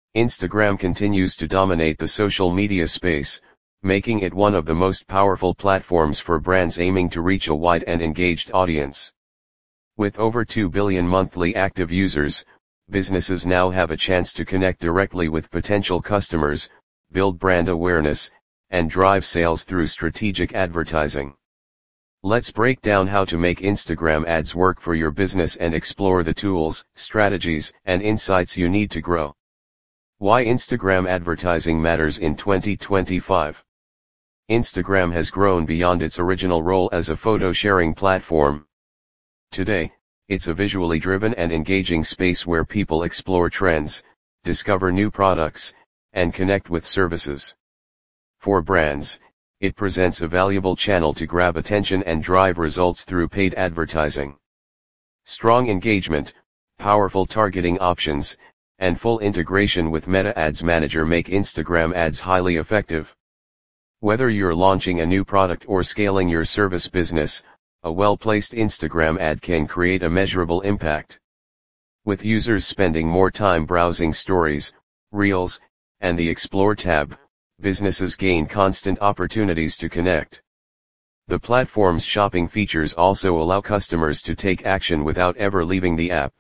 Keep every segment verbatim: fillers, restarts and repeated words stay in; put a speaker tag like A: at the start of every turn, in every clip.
A: Instagram continues to dominate the social media space, making it one of the most powerful platforms for brands aiming to reach a wide and engaged audience. With over two billion monthly active users, businesses now have a chance to connect directly with potential customers, build brand awareness, and drive sales through strategic advertising. Let's break down how to make Instagram ads work for your business and explore the tools, strategies, and insights you need to grow. Why Instagram advertising matters in twenty twenty-five. Instagram has grown beyond its original role as a photo-sharing platform. Today, it's a visually driven and engaging space where people explore trends, discover new products, and connect with services. For brands, it presents a valuable channel to grab attention and drive results through paid advertising. Strong engagement, powerful targeting options, and full integration with Meta Ads Manager make Instagram ads highly effective. Whether you're launching a new product or scaling your service business, a well-placed Instagram ad can create a measurable impact. With users spending more time browsing stories, reels, and the Explore tab, businesses gain constant opportunities to connect. The platform's shopping features also allow customers to take action without ever leaving the app.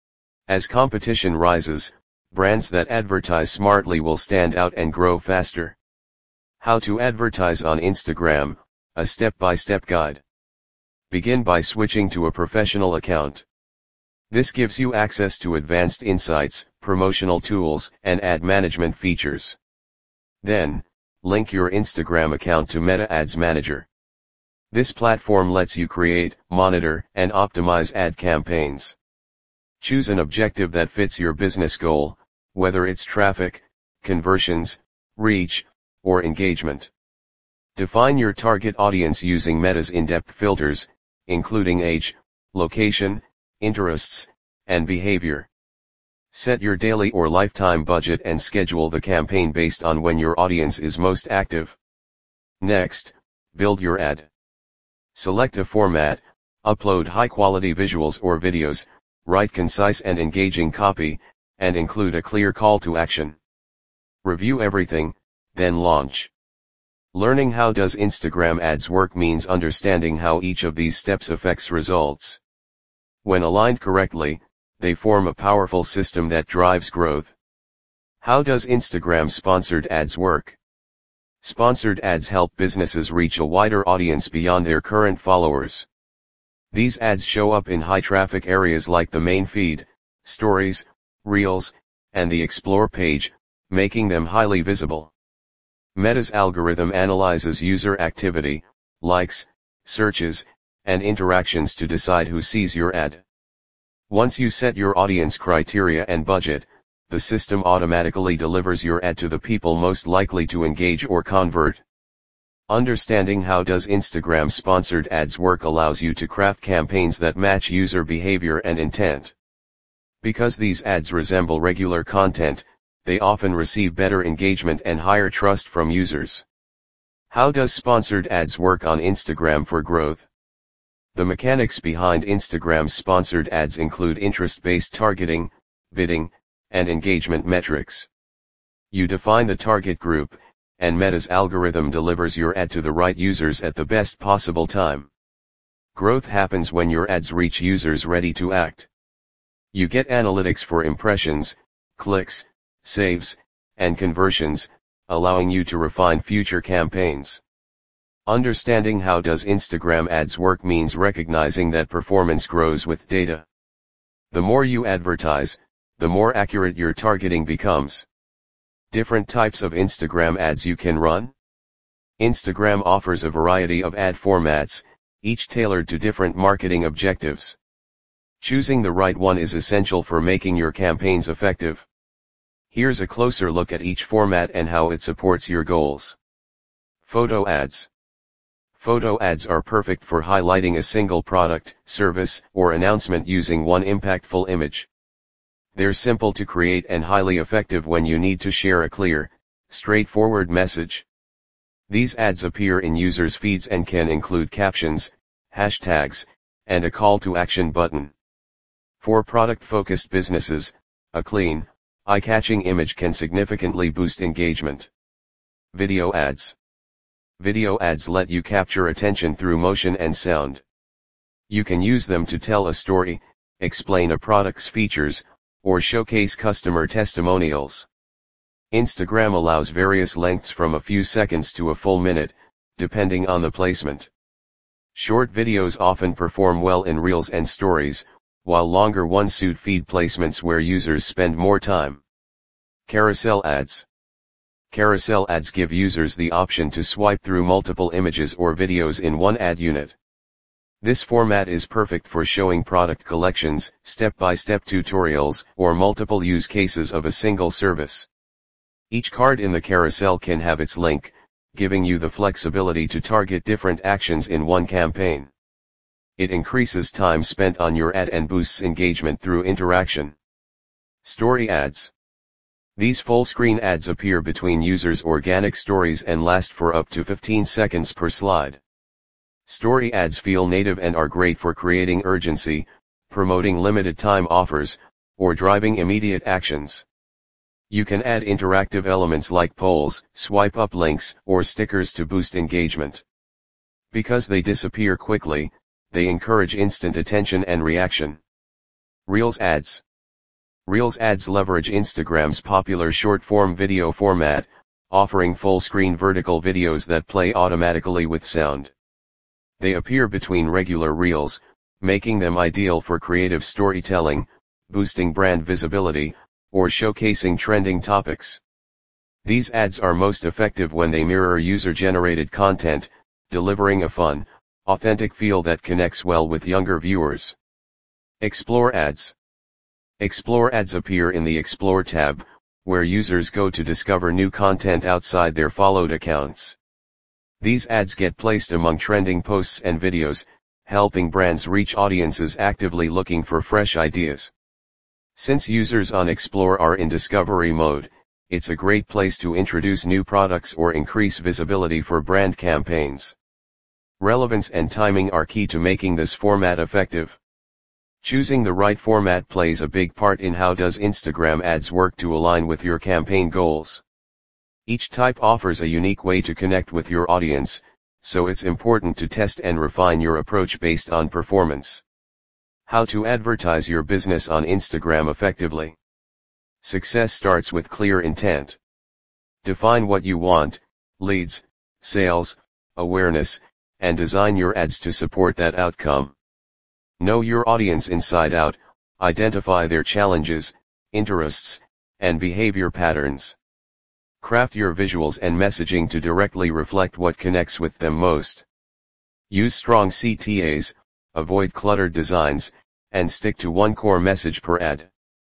A: As competition rises, brands that advertise smartly will stand out and grow faster. How to advertise on Instagram, a step-by-step guide. Begin by switching to a professional account. This gives you access to advanced insights, promotional tools, and ad management features. Then, link your Instagram account to Meta Ads Manager. This platform lets you create, monitor, and optimize ad campaigns. Choose an objective that fits your business goal, whether it's traffic, conversions, reach, or engagement. Define your target audience using Meta's in-depth filters, including age, location, interests, and behavior. Set your daily or lifetime budget and schedule the campaign based on when your audience is most active. Next, build your ad. Select a format, upload high-quality visuals or videos, write concise and engaging copy, and include a clear call to action. Review everything, then launch. Learning how does Instagram ads work means understanding how each of these steps affects results. When aligned correctly, they form a powerful system that drives growth. How does Instagram sponsored ads work? Sponsored ads help businesses reach a wider audience beyond their current followers. These ads show up in high-traffic areas like the main feed, stories, reels, and the Explore page, making them highly visible. Meta's algorithm analyzes user activity, likes, searches, and interactions to decide who sees your ad. Once you set your audience criteria and budget, the system automatically delivers your ad to the people most likely to engage or convert. Understanding how does Instagram sponsored ads work allows you to craft campaigns that match user behavior and intent. Because these ads resemble regular content, they often receive better engagement and higher trust from users. How does sponsored ads work on Instagram for growth? The mechanics behind Instagram's sponsored ads include interest-based targeting, bidding, and engagement metrics. You define the target group, and Meta's algorithm delivers your ad to the right users at the best possible time. Growth happens when your ads reach users ready to act. You get analytics for impressions, clicks, saves, and conversions, allowing you to refine future campaigns. Understanding how does Instagram ads work means recognizing that performance grows with data. The more you advertise, the more accurate your targeting becomes. Different types of Instagram ads you can run. Instagram offers a variety of ad formats, each tailored to different marketing objectives. Choosing the right one is essential for making your campaigns effective. Here's a closer look at each format and how it supports your goals. Photo ads. Photo ads are perfect for highlighting a single product, service, or announcement using one impactful image. They're simple to create and highly effective when you need to share a clear, straightforward message. These ads appear in users' feeds and can include captions, hashtags, and a call to action button. For product-focused businesses, a clean, Eye-catching image can significantly boost engagement. Video ads. Video ads let you capture attention through motion and sound. You can use them to tell a story, explain a product's features, or showcase customer testimonials. Instagram allows various lengths from a few seconds to a full minute, depending on the placement. Short videos often perform well in Reels and Stories, while longer ones suit feed placements where users spend more time. Carousel ads. Carousel ads give users the option to swipe through multiple images or videos in one ad unit. This format is perfect for showing product collections, step-by-step tutorials, or multiple use cases of a single service. Each card in the carousel can have its link, giving you the flexibility to target different actions in one campaign. It increases time spent on your ad and boosts engagement through interaction. Story ads. These full-screen ads appear between users' organic stories and last for up to fifteen seconds per slide. Story ads feel native and are great for creating urgency, promoting limited-time offers, or driving immediate actions. You can add interactive elements like polls, swipe-up links, or stickers to boost engagement. Because they disappear quickly, they encourage instant attention and reaction. Reels ads. Reels ads leverage Instagram's popular short-form video format, offering full-screen vertical videos that play automatically with sound. They appear between regular Reels, making them ideal for creative storytelling, boosting brand visibility, or showcasing trending topics. These ads are most effective when they mirror user-generated content, delivering a fun, authentic feel that connects well with younger viewers. Explore ads. Explore ads appear in the Explore tab, where users go to discover new content outside their followed accounts. These ads get placed among trending posts and videos, helping brands reach audiences actively looking for fresh ideas. Since users on Explore are in discovery mode, it's a great place to introduce new products or increase visibility for brand campaigns. Relevance and timing are key to making this format effective. Choosing the right format plays a big part in how does Instagram ads work to align with your campaign goals. Each type offers a unique way to connect with your audience, so it's important to test and refine your approach based on performance. How to advertise your business on Instagram effectively. Success starts with clear intent. Define what you want: leads, sales, awareness, and design your ads to support that outcome. Know your audience inside out, identify their challenges, interests, and behavior patterns. Craft your visuals and messaging to directly reflect what connects with them most. Use strong C T As, avoid cluttered designs, and stick to one core message per ad.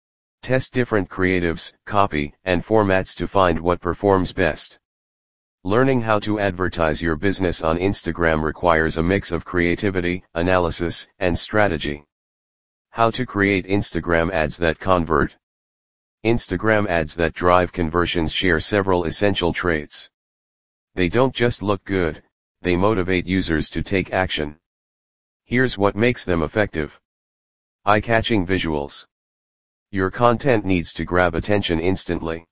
A: Test different creatives, copy, and formats to find what performs best. Learning how to advertise your business on Instagram requires a mix of creativity, analysis, and strategy. How to create Instagram ads that convert. Instagram ads that drive conversions share several essential traits. They don't just look good, they motivate users to take action. Here's what makes them effective. Eye-catching visuals. Your content needs to grab attention instantly.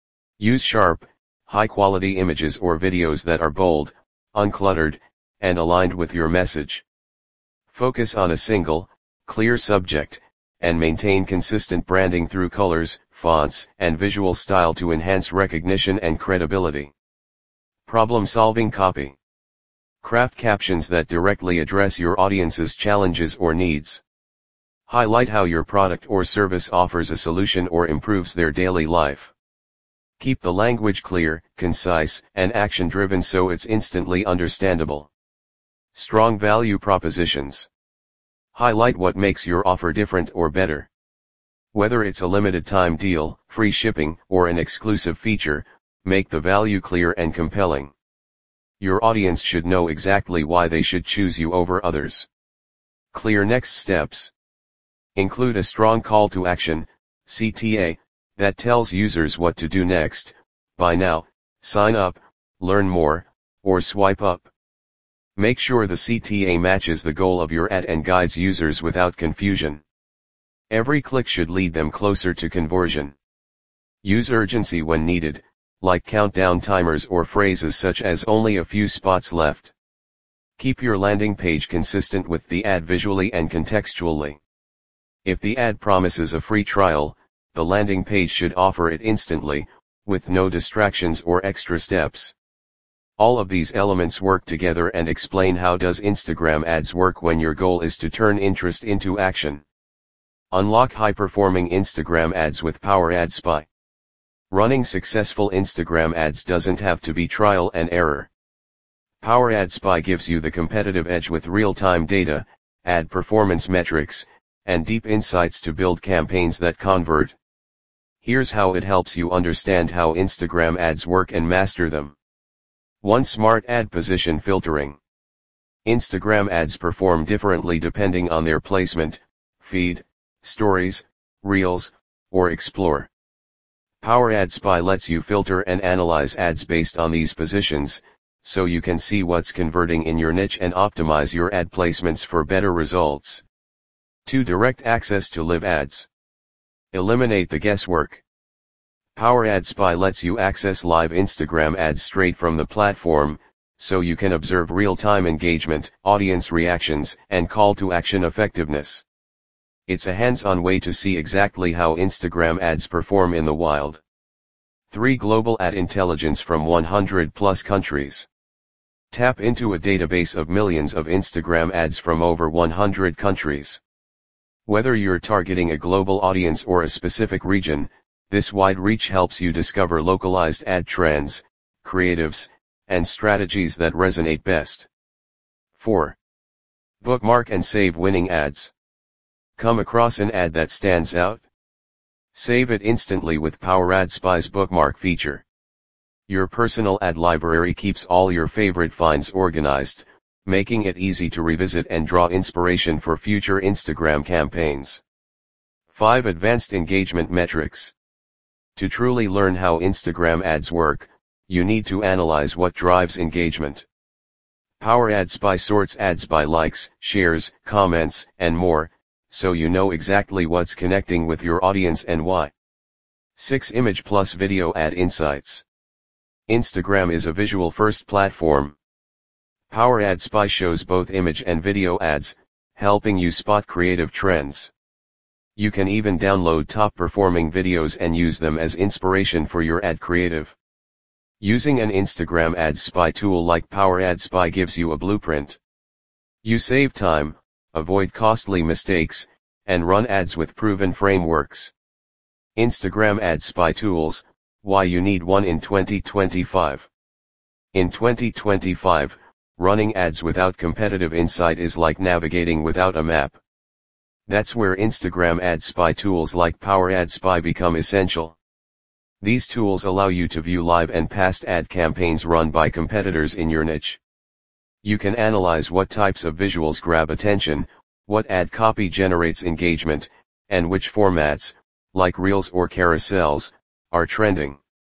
A: Use sharp, high-quality images or videos that are bold, uncluttered, and aligned with your message. Focus on a single, clear subject, and maintain consistent branding through colors, fonts, and visual style to enhance recognition and credibility. Problem-solving copy. Craft captions that directly address your audience's challenges or needs. Highlight how your product or service offers a solution or improves their daily life. Keep the language clear, concise, and action-driven so it's instantly understandable. Strong value propositions. Highlight what makes your offer different or better. Whether it's a limited-time deal, free shipping, or an exclusive feature, make the value clear and compelling. Your audience should know exactly why they should choose you over others. Clear next steps. Include a strong call to action, C T A, that tells users what to do next: buy now, sign up, learn more, or swipe up. Make sure the C T A matches the goal of your ad and guides users without confusion. Every click should lead them closer to conversion. Use urgency when needed, like countdown timers or phrases such as "only a few spots left." Keep your landing page consistent with the ad visually and contextually. If the ad promises a free trial, the landing page should offer it instantly, with no distractions or extra steps. All of these elements work together and explain how does Instagram ads work when your goal is to turn interest into action. Unlock high-performing Instagram ads with Power Ad Spy. Running successful Instagram ads doesn't have to be trial and error. Power Ad Spy gives you the competitive edge with real-time data, ad performance metrics, and deep insights to build campaigns that convert. Here's how it helps you understand how Instagram ads work and master them. one Smart Ad Position Filtering. Instagram ads perform differently depending on their placement, feed, stories, reels, or explore. Power Ad Spy lets you filter and analyze ads based on these positions, so you can see what's converting in your niche and optimize your ad placements for better results. two Direct access to live ads. Eliminate the guesswork. Power Ad Spy lets you access live Instagram ads straight from the platform, so you can observe real-time engagement, audience reactions, and call-to-action effectiveness. It's a hands-on way to see exactly how Instagram ads perform in the wild. three Global ad intelligence from one hundred plus countries. Tap into a database of millions of Instagram ads from over one hundred countries. Whether you're targeting a global audience or a specific region, this wide reach helps you discover localized ad trends, creatives, and strategies that resonate best. four Bookmark and save winning ads. Come across an ad that stands out? Save it instantly with Power Ad Spy's bookmark feature. Your personal ad library keeps all your favorite finds organized, making it easy to revisit and draw inspiration for future Instagram campaigns. five Advanced Engagement Metrics. To truly learn how Instagram ads work, you need to analyze what drives engagement. Power Ad Spy sorts ads by likes, shares, comments, and more, so you know exactly what's connecting with your audience and why. six Image plus Video Ad Insights. Instagram is a visual-first platform. Power Ad Spy shows both image and video ads, helping you spot creative trends. You can even download top-performing videos and use them as inspiration for your ad creative. Using an Instagram ad spy tool like Power Ad Spy gives you a blueprint. You save time, avoid costly mistakes, and run ads with proven frameworks. Instagram Ad Spy Tools, why you need one in twenty twenty-five. In twenty twenty-five, running ads without competitive insight is like navigating without a map. That's where Instagram Ad Spy tools like Power Ad Spy become essential. These tools allow you to view live and past ad campaigns run by competitors in your niche. You can analyze what types of visuals grab attention, what ad copy generates engagement, and which formats, like reels or carousels, are trending.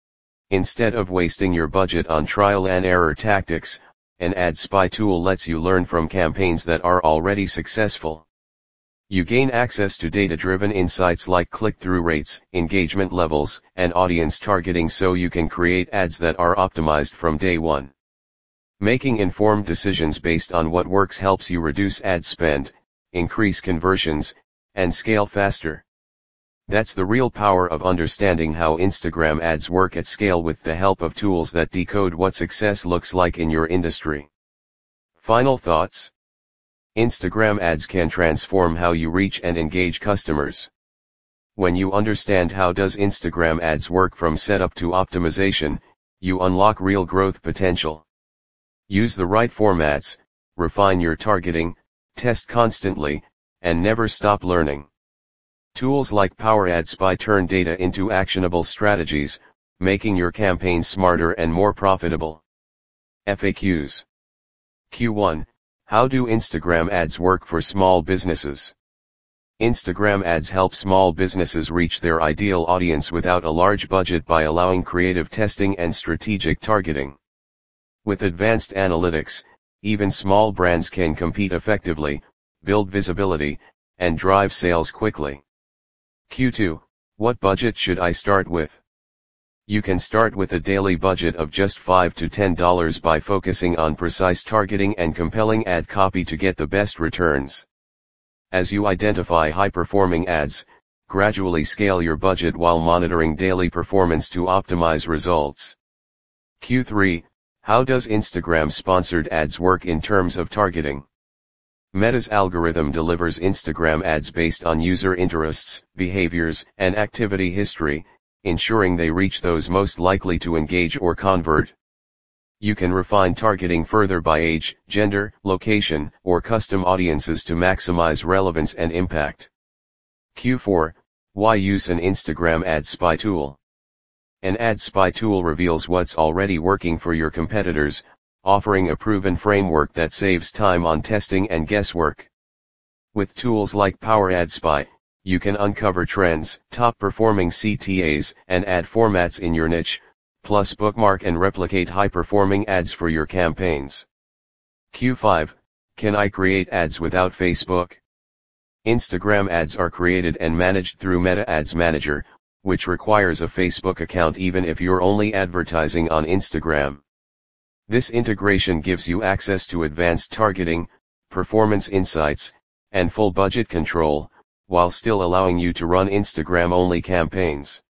A: Instead of wasting your budget on trial and error tactics, an ad spy tool lets you learn from campaigns that are already successful. You gain access to data-driven insights like click-through rates, engagement levels, and audience targeting so you can create ads that are optimized from day one. Making informed decisions based on what works helps you reduce ad spend, increase conversions, and scale faster. That's the real power of understanding how Instagram ads work at scale with the help of tools that decode what success looks like in your industry. Final thoughts? Instagram ads can transform how you reach and engage customers. When you understand how does Instagram ads work from setup to optimization, you unlock real growth potential. Use the right formats, refine your targeting, test constantly, and never stop learning. Tools like Power Ad Spy turn data into actionable strategies, making your campaigns smarter and more profitable. F A Qs. Q one. How do Instagram ads work for small businesses? Instagram ads help small businesses reach their ideal audience without a large budget by allowing creative testing and strategic targeting. With advanced analytics, even small brands can compete effectively, build visibility, and drive sales quickly. Q two. What budget should I start with? You can start with a daily budget of just five to ten dollars by focusing on precise targeting and compelling ad copy to get the best returns. As you identify high-performing ads, gradually scale your budget while monitoring daily performance to optimize results. Q three. How does Instagram sponsored ads work in terms of targeting? Meta's algorithm delivers Instagram ads based on user interests, behaviors, and activity history, ensuring they reach those most likely to engage or convert. You can refine targeting further by age, gender, location, or custom audiences to maximize relevance and impact. Q four. Why use an Instagram ad spy tool? An ad spy tool reveals what's already working for your competitors, offering a proven framework that saves time on testing and guesswork. With tools like Power Ad Spy, you can uncover trends, top-performing C T As, and ad formats in your niche, plus bookmark and replicate high-performing ads for your campaigns. Q five. Can I create ads without Facebook? Instagram ads are created and managed through Meta Ads Manager, which requires a Facebook account even if you're only advertising on Instagram. This integration gives you access to advanced targeting, performance insights, and full budget control, while still allowing you to run Instagram-only campaigns.